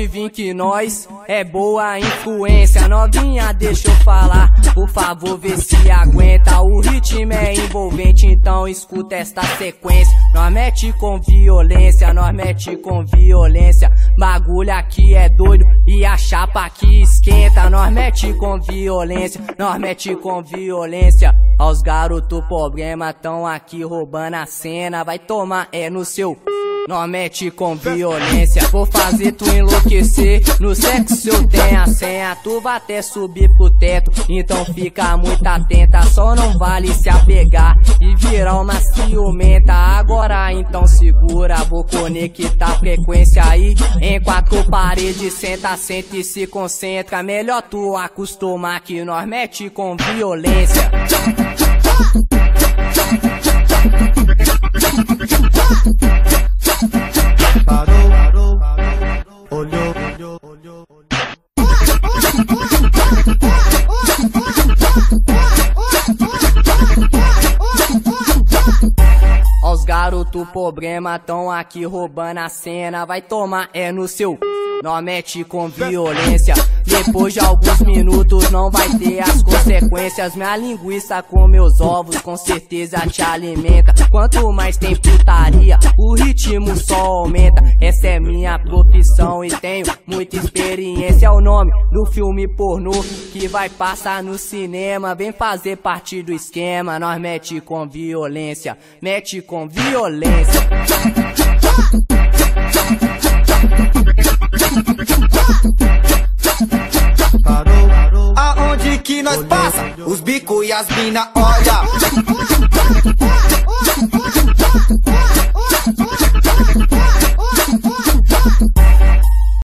pode vir que nós é boa influência. Novinha, deixa eu falar, por favor vê se aguenta. O ritmo é envolvente, então escuta esta sequência. Nós mete com violência, nós mete com violência. Bagulho aqui é doido e a chapa aqui esquenta. Nós mete com violência, nós mete com violência. Aos garotos problema tão aqui roubando a cena. Vai tomar no seu. Nós mete com violência, vou fazer tu enlouquecer. No sexo eu tenho a senha, tu vai até subir pro teto. Então fica muito atenta, só não vale se apegar e virar uma ciumenta. Agora então segura, vou conectar a frequência aí. Em 4 paredes, senta, senta e se concentra. Melhor tu acostumar que nós mete com violência. Parou, olhou. Os garotos problema tão aqui roubando a cena. Vai tomar no seu. Nós mete com violência. Depois de alguns minutos não vai ter as consequências. Minha linguiça com meus ovos com certeza te alimenta. Quanto mais tem putaria, o ritmo só aumenta. Essa é minha profissão e tenho muita experiência. É o nome do filme pornô que vai passar no cinema. Vem fazer parte do esquema. Nós mete com violência, mete com violência. Parou, aonde que nós passa? Os bico e as mina olha.